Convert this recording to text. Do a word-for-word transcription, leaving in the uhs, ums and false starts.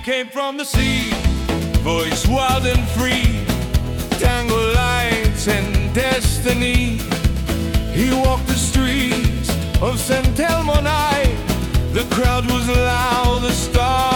came from the sea, voice wild and free, tangled lights and destiny. He walked the streets of San Telmo night. The crowd was loud, the stars